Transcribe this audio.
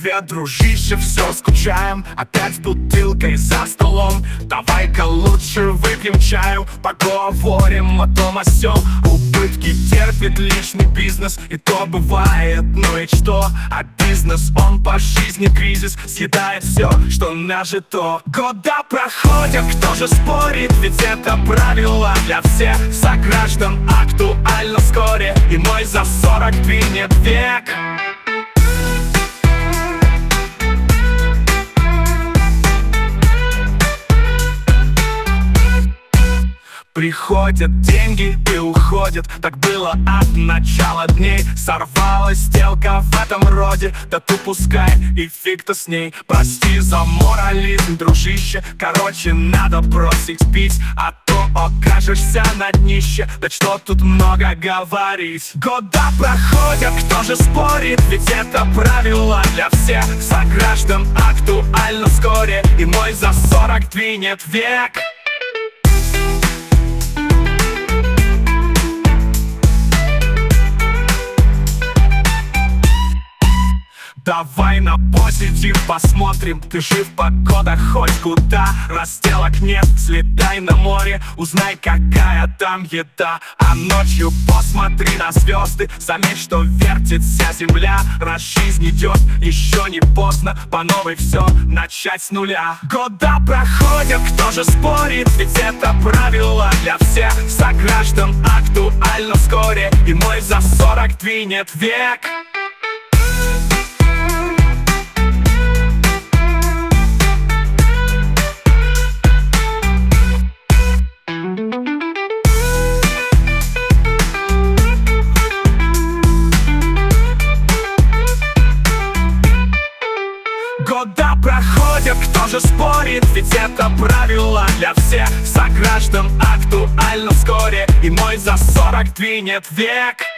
Привет, дружище, все, скучаем. Опять с бутылкой за столом. Давай-ка лучше выпьем чаю, поговорим о том о сём. Убытки терпит личный бизнес, и то бывает, ну и что? А бизнес, он по жизни кризис, съедает все, что нажито. Года проходят, кто же спорит, ведь это правило для всех сограждан актуально вскоре. И мой за 40 двинет век. Приходят деньги и уходят, так было от начала дней. Сорвалась сделка в этом роде, да ты пускай, и фиг-то с ней. Прости за морализм, дружище, короче, надо бросить пить, а то окажешься на днище. Да что тут много говорить. Года проходят, кто же спорит, ведь это правило для всех сограждан актуально вскоре. И мой за 40 двинет век. Давай на позитив посмотрим. Ты жив, погода хоть куда, разделок нет, слетай на море, узнай, какая там еда. А ночью посмотри на звезды, заметь, что вертится земля. Раз жизнь идет, еще не поздно по новой все начать с нуля. Года проходят, кто же спорит, ведь это правило для всех сограждан актуально вскоре. И мой за 40 двинет век. Года проходят, кто же спорит, ведь это правило для всех сограждан актуально вскоре. И мой за 40 двинет век.